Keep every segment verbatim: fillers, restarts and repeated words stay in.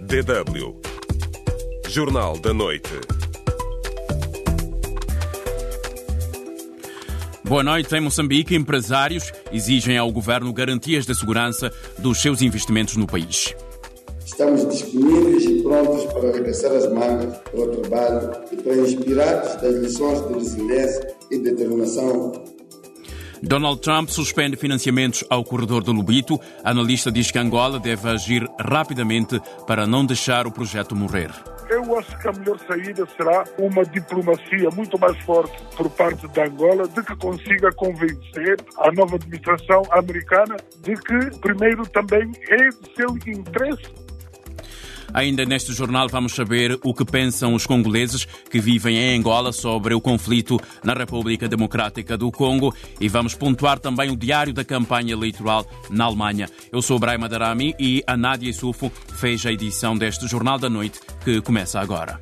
D W. Jornal da Noite. Boa noite. Em Moçambique, empresários exigem ao governo garantias de segurança dos seus investimentos no país. Estamos disponíveis e prontos para arregaçar as mangas para o trabalho e para inspirados das lições de resiliência e determinação. Donald Trump suspende financiamentos ao corredor do Lobito. A analista diz que Angola deve agir rapidamente para não deixar o projeto morrer. Eu acho que a melhor saída será uma diplomacia muito mais forte por parte da Angola de que consiga convencer a nova administração americana de que, primeiro, também é de seu interesse. Ainda neste jornal vamos saber o que pensam os congoleses que vivem em Angola sobre o conflito na República Democrática do Congo e vamos pontuar também o diário da campanha eleitoral na Alemanha. Eu sou o Brahima Darami e a Nádia Issoufo fez a edição deste Jornal da Noite que começa agora.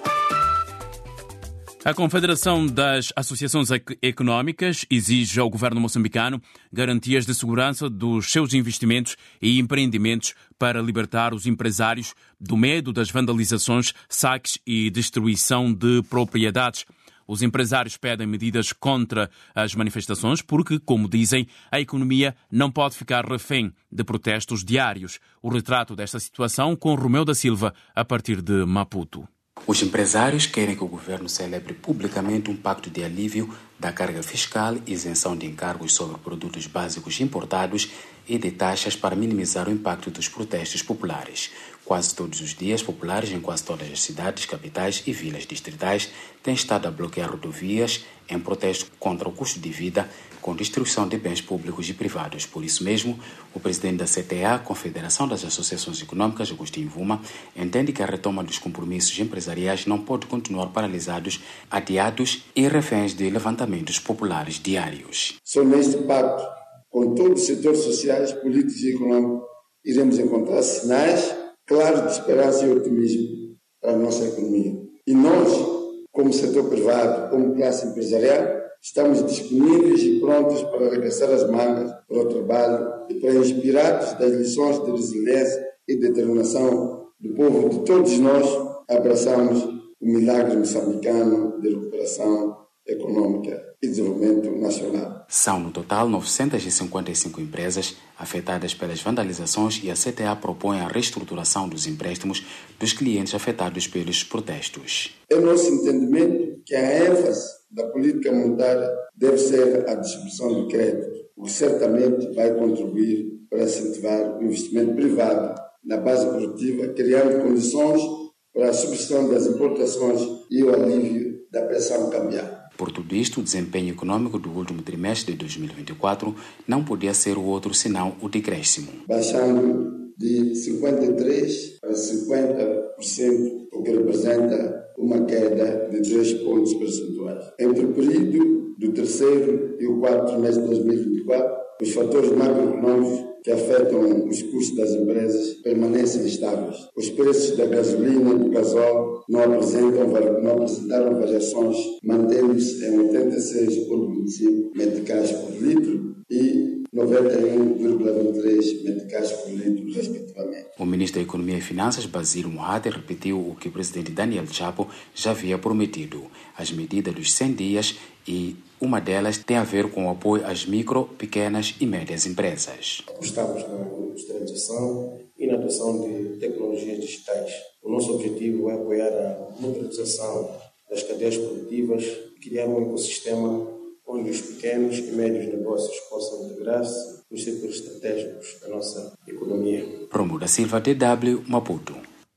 A Confederação das Associações Económicas exige ao governo moçambicano garantias de segurança dos seus investimentos e empreendimentos para libertar os empresários do medo das vandalizações, saques e destruição de propriedades. Os empresários pedem medidas contra as manifestações porque, como dizem, a economia não pode ficar refém de protestos diários. O retrato desta situação com Romeu da Silva a partir de Maputo. Os empresários querem que o governo celebre publicamente um pacto de alívio da carga fiscal, isenção de encargos sobre produtos básicos importados e de taxas para minimizar o impacto dos protestos populares. Quase todos os dias, populares em quase todas as cidades, capitais e vilas distritais têm estado a bloquear rodovias em protesto contra o custo de vida com destruição de bens públicos e privados. Por isso mesmo, o presidente da C T A, Confederação das Associações Económicas, Agostinho Vuma, entende que a retoma dos compromissos empresariais não pode continuar paralisados, adiados e reféns de levantamentos populares diários. Só neste pacto, com todos os setores sociais, políticos e econômicos, iremos encontrar sinais claros de esperança e otimismo para a nossa economia. E nós, como setor privado, como classe empresarial, estamos disponíveis e prontos para arregaçar as mangas para o trabalho e para inspirados das lições de resiliência e determinação do povo de todos nós, abraçamos o milagre moçambicano de recuperação econômica e desenvolvimento nacional. São, no total, novecentas e cinquenta e cinco empresas afetadas pelas vandalizações e a C T A propõe a reestruturação dos empréstimos dos clientes afetados pelos protestos. É nosso entendimento que a ênfase da política monetária deve ser a distribuição de crédito, o que certamente vai contribuir para incentivar o investimento privado na base produtiva, criando condições para a substituição das importações e o alívio da pressão cambial. Por tudo isto, o desempenho econômico do último trimestre de dois mil e vinte e quatro não podia ser o outro senão o decréscimo. Baixando de cinquenta e três por cento para cinquenta por cento, o que representa uma queda de três pontos percentuais. Entre o período do terceiro e o quarto trimestre de dois mil e vinte e quatro, os fatores macroeconômicos que afetam os custos das empresas permanecem estáveis. Os preços da gasolina e do gasóleo não, apresentam, não apresentaram variações, mantendo-se em oitenta e seis vírgula vinte e cinco meticais por litro e noventa e um vírgula vinte e três meticais por litro, respectivamente. O ministro da Economia e Finanças, Basílio Mohader, repetiu o que o presidente Daniel Chapo já havia prometido: as medidas dos cem dias, e uma delas tem a ver com o apoio às micro, pequenas e médias empresas. Apostamos na industrialização e na adoção de tecnologias digitais. O nosso objetivo é apoiar a modernização das cadeias produtivas e criar um ecossistema onde os pequenos e médios negócios possam integrar-se nos setores estratégicos da nossa economia. Romeu da Silva, D W, Maputo.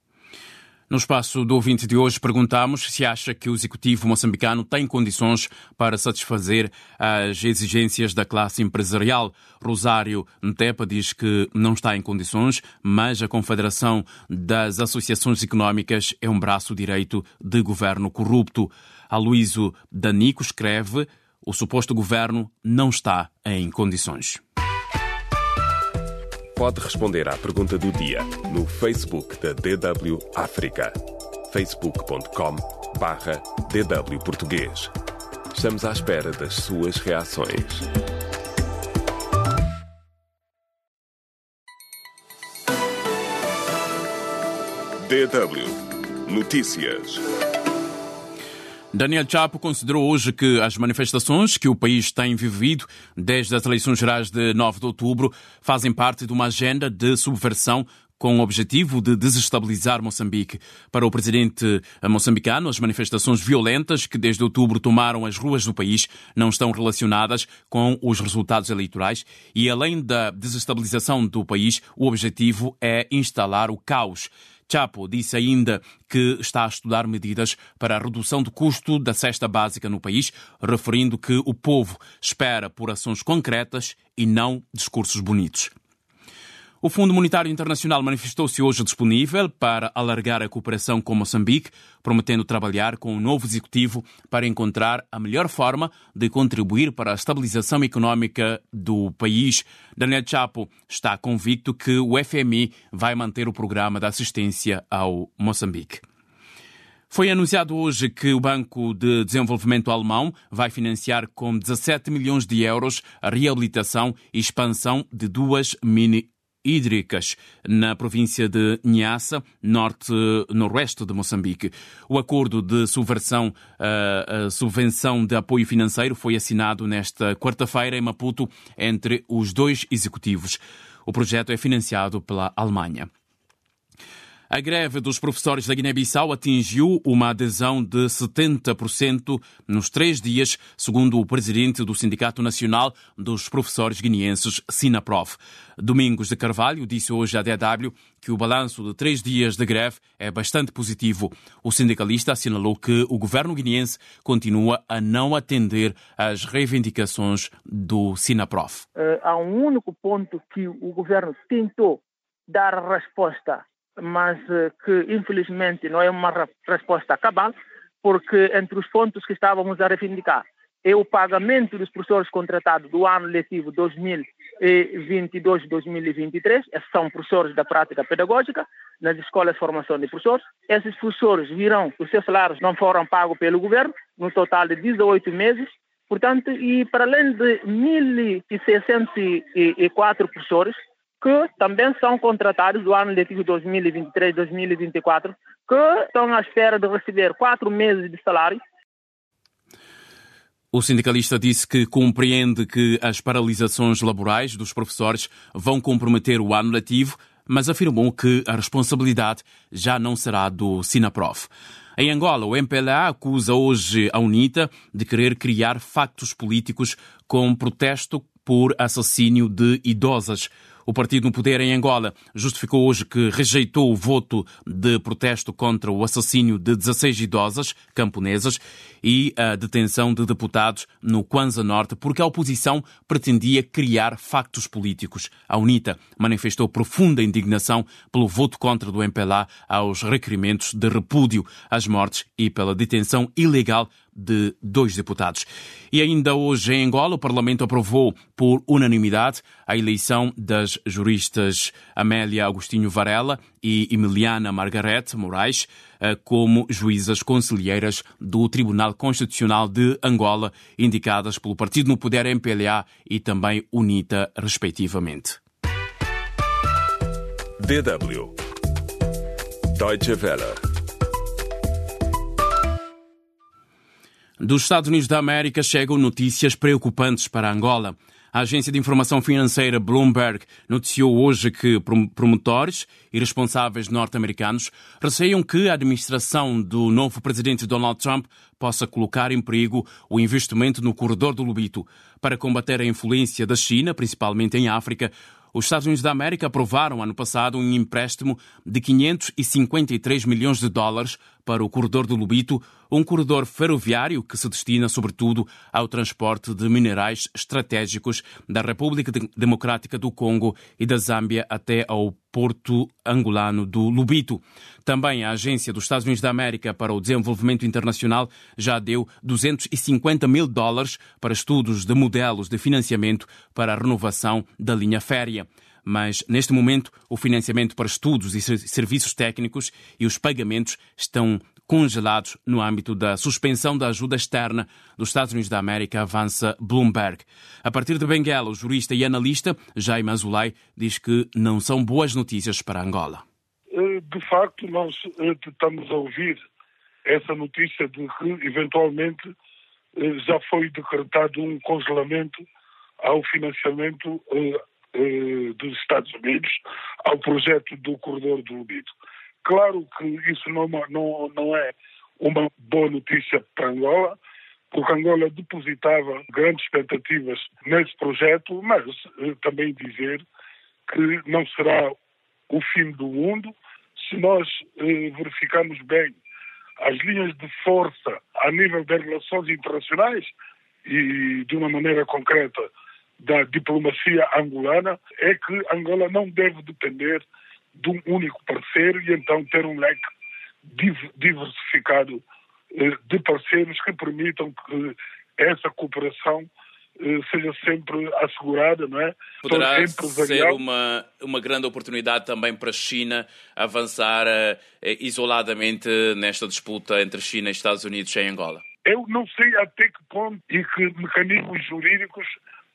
No espaço do ouvinte de hoje perguntamos se acha que o executivo moçambicano tem condições para satisfazer as exigências da classe empresarial. Rosário Ntepa diz que não está em condições, mas a Confederação das Associações Económicas é um braço direito de governo corrupto. Aloísio Danico escreve: o suposto governo não está em condições. Pode responder à pergunta do dia no Facebook da D W África. facebook ponto com barra D W Português. Estamos à espera das suas reações. D W Notícias. Daniel Chapo considerou hoje que as manifestações que o país tem vivido desde as eleições gerais de nove de outubro fazem parte de uma agenda de subversão com o objetivo de desestabilizar Moçambique. Para o presidente moçambicano, as manifestações violentas que desde outubro tomaram as ruas do país não estão relacionadas com os resultados eleitorais e, além da desestabilização do país, o objetivo é instalar o caos. Chapo disse ainda que está a estudar medidas para a redução do custo da cesta básica no país, referindo que o povo espera por ações concretas e não discursos bonitos. O Fundo Monetário Internacional manifestou-se hoje disponível para alargar a cooperação com Moçambique, prometendo trabalhar com o novo executivo para encontrar a melhor forma de contribuir para a estabilização económica do país. Daniel Chapo está convicto que o F M I vai manter o programa de assistência ao Moçambique. Foi anunciado hoje que o Banco de Desenvolvimento Alemão vai financiar com dezassete milhões de euros a reabilitação e expansão de duas mini hídricas na província de Niassa, norte-noroeste de Moçambique. O acordo de subversão, uh, uh, subvenção de apoio financeiro foi assinado nesta quarta-feira em Maputo entre os dois executivos. O projeto é financiado pela Alemanha. A greve dos professores da Guiné-Bissau atingiu uma adesão de setenta por cento nos três dias, segundo o presidente do Sindicato Nacional dos Professores Guineenses, SINAPROF. Domingos de Carvalho disse hoje à D W que o balanço de três dias de greve é bastante positivo. O sindicalista assinalou que o governo guineense continua a não atender às reivindicações do SINAPROF. Uh, há um único ponto que o governo tentou dar resposta, mas que infelizmente não é uma resposta cabal, porque entre os pontos que estávamos a reivindicar é o pagamento dos professores contratados do ano letivo dois mil e vinte e dois dois mil e vinte e três, esses são professores da prática pedagógica nas escolas de formação de professores. Esses professores virão, os seus salários não foram pagos pelo governo, no total de dezoito meses, portanto, e para além de mil e seiscentos e quatro professores, que também são contratados do ano letivo dois mil e vinte e três dois mil e vinte e quatro, que estão à espera de receber quatro meses de salário. O sindicalista disse que compreende que as paralisações laborais dos professores vão comprometer o ano letivo, mas afirmou que a responsabilidade já não será do SINAPROF. Em Angola, o M P L A acusa hoje a UNITA de querer criar factos políticos com protesto por assassínio de idosas. O partido no poder em Angola justificou hoje que rejeitou o voto de protesto contra o assassínio de dezasseis idosas camponesas e a detenção de deputados no Kwanza Norte porque a oposição pretendia criar factos políticos. A UNITA manifestou profunda indignação pelo voto contra do M P L A aos requerimentos de repúdio às mortes e pela detenção ilegal de dois deputados. E ainda hoje em Angola, o Parlamento aprovou por unanimidade a eleição das juristas Amélia Agostinho Varela e Emiliana Margarete Moraes como juízas conselheiras do Tribunal Constitucional de Angola, indicadas pelo partido no poder M P L A e também UNITA, respectivamente. D W Deutsche Welle. Dos Estados Unidos da América chegam notícias preocupantes para Angola. A agência de informação financeira Bloomberg noticiou hoje que promotores e responsáveis norte-americanos receiam que a administração do novo presidente Donald Trump possa colocar em perigo o investimento no corredor do Lobito. Para combater a influência da China, principalmente em África, os Estados Unidos da América aprovaram ano passado um empréstimo de quinhentos e cinquenta e três milhões de dólares para o corredor do Lobito, um corredor ferroviário que se destina sobretudo ao transporte de minerais estratégicos da República Democrática do Congo e da Zâmbia até ao porto angolano do Lobito. Também a Agência dos Estados Unidos da América para o Desenvolvimento Internacional já deu duzentos e cinquenta mil dólares para estudos de modelos de financiamento para a renovação da linha férrea. Mas, neste momento, o financiamento para estudos e serviços técnicos e os pagamentos estão congelados no âmbito da suspensão da ajuda externa dos Estados Unidos da América, avança Bloomberg. A partir de Benguela, o jurista e analista Jaime Azulay diz que não são boas notícias para Angola. de facto, nós estamos a ouvir essa notícia de que, eventualmente, já foi decretado um congelamento ao financiamento dos Estados Unidos ao projeto do Corredor do Lubito. Claro que isso não, não, não é uma boa notícia para Angola, porque Angola depositava grandes expectativas nesse projeto, mas também dizer que não será o fim do mundo se nós eh, verificarmos bem as linhas de força a nível das relações internacionais e, de uma maneira concreta, da diplomacia angolana, é que Angola não deve depender de um único parceiro e então ter um leque div- diversificado eh, de parceiros que permitam que essa cooperação eh, seja sempre assegurada, não é? Poderá ser uma, uma grande oportunidade também para a China avançar eh, isoladamente nesta disputa entre China e Estados Unidos em Angola? Eu não sei até que ponto e que mecanismos jurídicos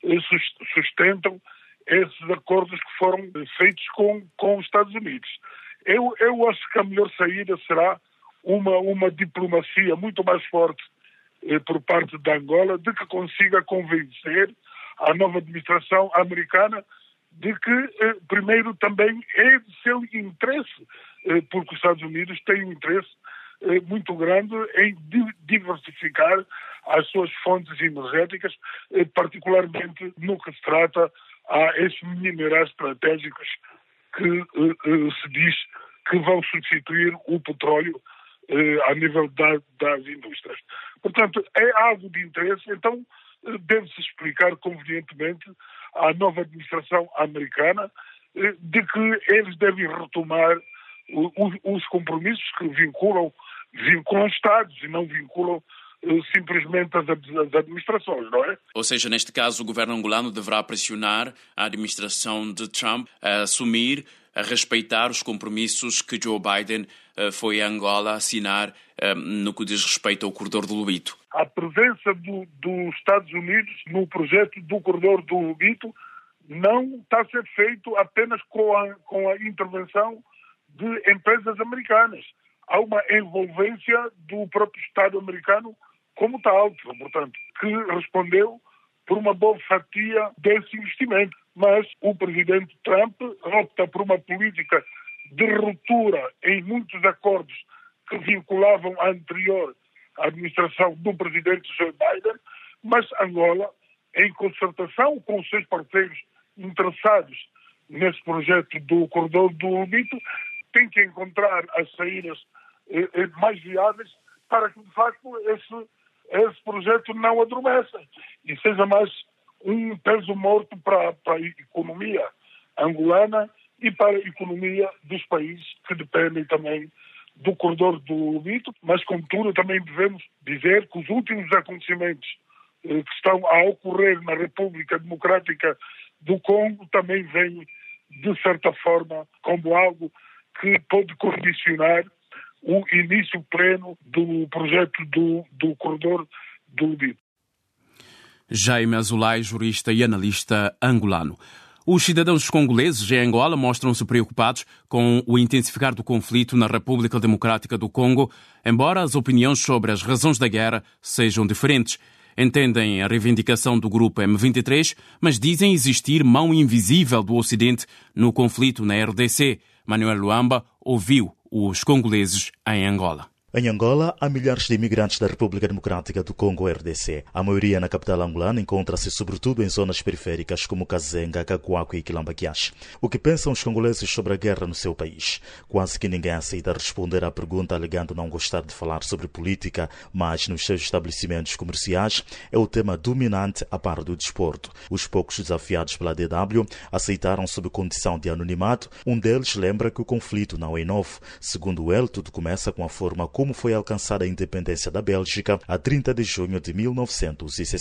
sustentam esses acordos que foram feitos com, com os Estados Unidos. Eu, eu acho que a melhor saída será uma, uma diplomacia muito mais forte eh, por parte da Angola, de que consiga convencer a nova administração americana de que, eh, primeiro, também é de seu interesse, eh, porque os Estados Unidos têm um interesse eh, muito grande em di- diversificar as suas fontes energéticas, eh, particularmente no que se trata a esses minerais estratégicos que eh, eh, se diz que vão substituir o petróleo eh, a nível da, das indústrias. Portanto, é algo de interesse, então eh, deve-se explicar convenientemente à nova administração americana eh, de que eles devem retomar o, os, os compromissos que vinculam, vinculam Estados e não vinculam simplesmente as administrações, não é? Ou seja, neste caso, o governo angolano deverá pressionar a administração de Trump a assumir, a respeitar os compromissos que Joe Biden uh, foi a Angola assinar uh, no que diz respeito ao Corredor do Lubito. A presença do, dos Estados Unidos no projeto do Corredor do Lubito não está a ser feito apenas com a, com a intervenção de empresas americanas. Há uma envolvência do próprio Estado americano como tal, portanto, que respondeu por uma boa fatia desse investimento. Mas o presidente Trump opta por uma política de ruptura em muitos acordos que vinculavam a anterior administração do presidente Joe Biden, mas Angola, em concertação com os seus parceiros interessados nesse projeto do Corredor do Lubito, tem que encontrar as saídas eh, mais viáveis para que, de facto, esse, esse projeto não adormeça e seja mais um peso morto para, para a economia angolana e para a economia dos países que dependem também do Corredor do Lubito. Mas, contudo, também devemos dizer que os últimos acontecimentos eh, que estão a ocorrer na República Democrática do Congo também vêm, de certa forma, como algo que pode condicionar o início pleno do projeto do, do Corredor do Lubito. Jaime Azulay, jurista e analista angolano. Os cidadãos congoleses em Angola mostram-se preocupados com o intensificar do conflito na República Democrática do Congo, embora as opiniões sobre as razões da guerra sejam diferentes. Entendem a reivindicação do grupo M vinte e três, mas dizem existir mão invisível do Ocidente no conflito na R D C. Manuel Luamba ouviu os congoleses em Angola. Em Angola, há milhares de imigrantes da República Democrática do Congo, R D C. A maioria na capital angolana encontra-se sobretudo em zonas periféricas como Kazenga, Kakuaku e Quilamba-Quiache. O que pensam os congoleses sobre a guerra no seu país? Quase que ninguém aceita responder à pergunta, alegando não gostar de falar sobre política, mas nos seus estabelecimentos comerciais é o tema dominante a par do desporto. Os poucos desafiados pela D W aceitaram sob condição de anonimato. Um deles lembra que o conflito não é novo. Segundo ele, tudo começa com a forma como foi alcançada a independência da Bélgica a trinta de junho de mil novecentos e sessenta.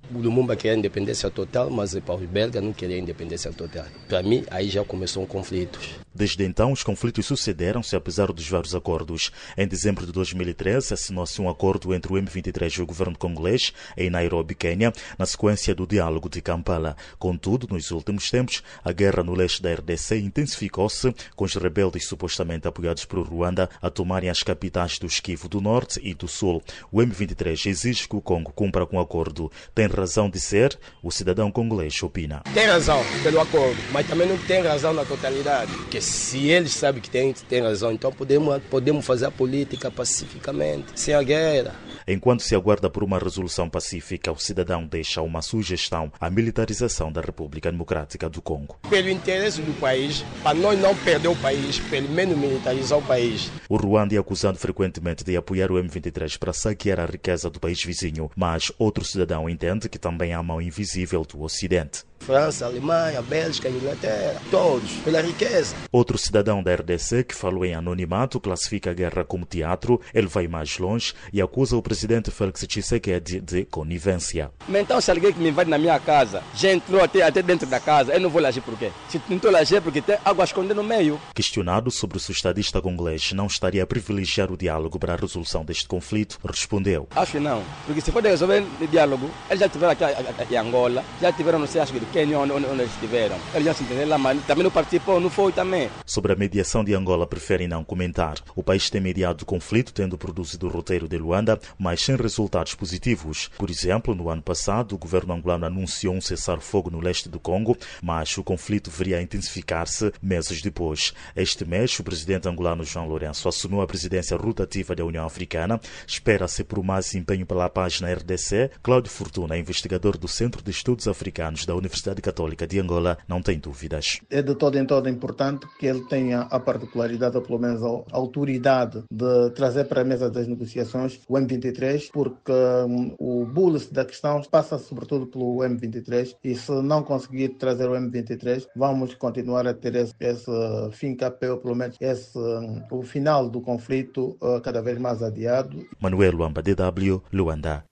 O Lumumba queria independência total, mas para os belgas não queria independência total. Para mim, aí já começou um conflito. Desde então, os conflitos sucederam-se apesar dos vários acordos. Em dezembro de dois mil e treze, assinou-se um acordo entre o M vinte e três e o governo congolês em Nairobi, Quênia, na sequência do diálogo de Kampala. Contudo, nos últimos tempos, a guerra no leste da R D C intensificou-se, com os rebeldes supostamente apoiados por Ruanda a tomarem as capitais do Kivu do Norte e do Sul. O M vinte e três exige que o Congo cumpra com o acordo. Tem razão de ser? O cidadão congolês opina. Tem razão pelo acordo, mas também não tem razão na totalidade. Porque se eles sabem que tem, tem razão, então podemos, podemos fazer a política pacificamente, sem a guerra. Enquanto se aguarda por uma resolução pacífica, o cidadão deixa uma sugestão: a militarização da República Democrática do Congo. Pelo interesse do país, para nós não perder o país, pelo menos militarizar o país. O Ruanda é acusado frequentemente de apoiar o M vinte e três para saquear a riqueza do país vizinho, mas outro cidadão entende que também há a mão invisível do Ocidente. França, Alemanha, Bélgica, Inglaterra, todos, pela riqueza. Outro cidadão da R D C, que falou em anonimato, classifica a guerra como teatro. Ele vai mais longe e acusa o presidente Félix Tshisekedi de conivência. Mas então, se alguém que me invade na minha casa, já entrou até, até dentro da casa, eu não vou lá agir por quê? Se tentou lá agir porque tem água escondida no meio. Questionado sobre se o estadista congolês não estaria a privilegiar o diálogo para a resolução deste conflito, respondeu: acho que não, porque se for resolver o diálogo, eles já tiveram aqui em Angola, já tiveram, não sei, acho que de Quênia, onde, onde eles estiveram. Eles já se entenderam lá, mas também não participou, não foi também. Sobre a mediação de Angola, preferem não comentar. O país tem mediado o conflito, tendo produzido o roteiro de Luanda, mas sem resultados positivos. Por exemplo, no ano passado, o governo angolano anunciou um cessar-fogo no leste do Congo, mas o conflito viria a intensificar-se meses depois. Este mês, o presidente angolano João Lourenço assumiu a presidência rotativa da União Africana. Espera-se por mais empenho pela paz na R D C. Cláudio Fortuna, investigador do Centro de Estudos Africanos da Universidade Católica de Angola, não tem dúvidas. É de todo em todo importante que ele tenha a particularidade, ou pelo menos a autoridade, de trazer para a mesa das negociações o M vinte e três, porque um, o bullet da questão passa sobretudo pelo M vinte e três, e se não conseguir trazer o M vinte e três, vamos continuar a ter esse, esse fim capel, pelo menos esse, um, o final do conflito uh, cada vez mais adiado. Manuel Luamba, D W, Luanda.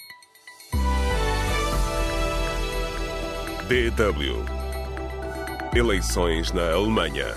D W. Eleições na Alemanha.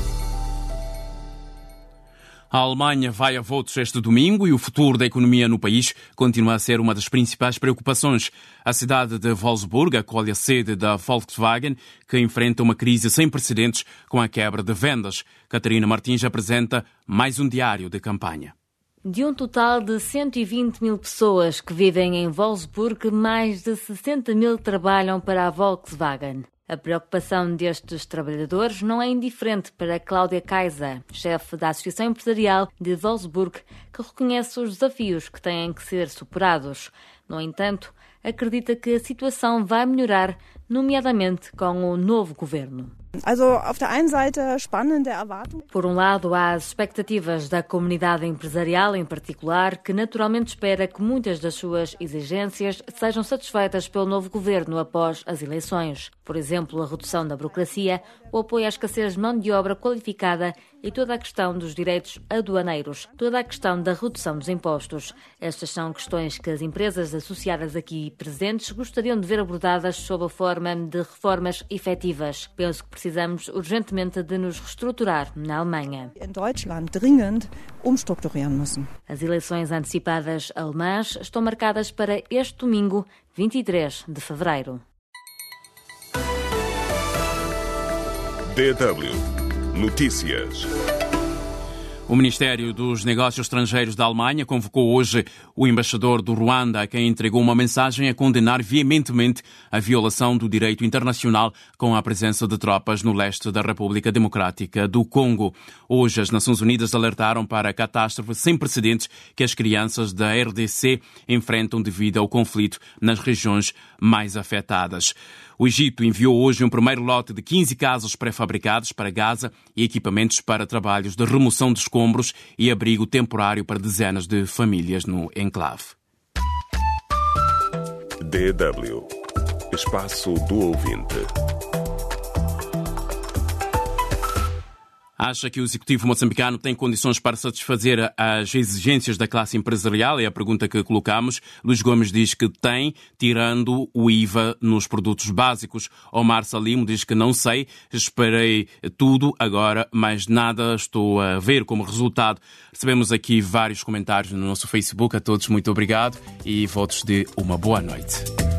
A Alemanha vai a votos este domingo e o futuro da economia no país continua a ser uma das principais preocupações. A cidade de Wolfsburg acolhe a sede da Volkswagen, que enfrenta uma crise sem precedentes com a quebra de vendas. Catarina Martins apresenta mais um diário de campanha. De um total de cento e vinte mil pessoas que vivem em Wolfsburg, mais de sessenta mil trabalham para a Volkswagen. A preocupação destes trabalhadores não é indiferente para Cláudia Kaiser, chefe da Associação Empresarial de Wolfsburg, que reconhece os desafios que têm que ser superados. No entanto, acredita que a situação vai melhorar, nomeadamente com o novo governo. Por um lado, há as expectativas da comunidade empresarial em particular, que naturalmente espera que muitas das suas exigências sejam satisfeitas pelo novo governo após as eleições. Por exemplo, a redução da burocracia, o apoio à escassez de mão de obra qualificada e toda a questão dos direitos aduaneiros, toda a questão da redução dos impostos. Estas são questões que as empresas associadas aqui presentes gostariam de ver abordadas sob a forma de reformas efetivas. Penso que precisamos urgentemente de nos reestruturar na Alemanha. As eleições antecipadas alemãs estão marcadas para este domingo, vinte e três de fevereiro. D W Notícias. O Ministério dos Negócios Estrangeiros da Alemanha convocou hoje o embaixador do Ruanda, a quem entregou uma mensagem a condenar veementemente a violação do direito internacional com a presença de tropas no leste da República Democrática do Congo. Hoje, as Nações Unidas alertaram para a catástrofe sem precedentes que as crianças da R D C enfrentam devido ao conflito nas regiões mais afetadas. O Egito enviou hoje um primeiro lote de quinze casas pré-fabricadas para Gaza e equipamentos para trabalhos de remoção de escombros e abrigo temporário para dezenas de famílias no enclave. D W Espaço do Ouvinte. Acha que o executivo moçambicano tem condições para satisfazer as exigências da classe empresarial? É a pergunta que colocamos. Luís Gomes diz que tem, tirando o I V A nos produtos básicos. Omar Salim diz que não sei, esperei tudo agora, mas nada estou a ver como resultado. Recebemos aqui vários comentários no nosso Facebook. A todos, muito obrigado e votos de uma boa noite.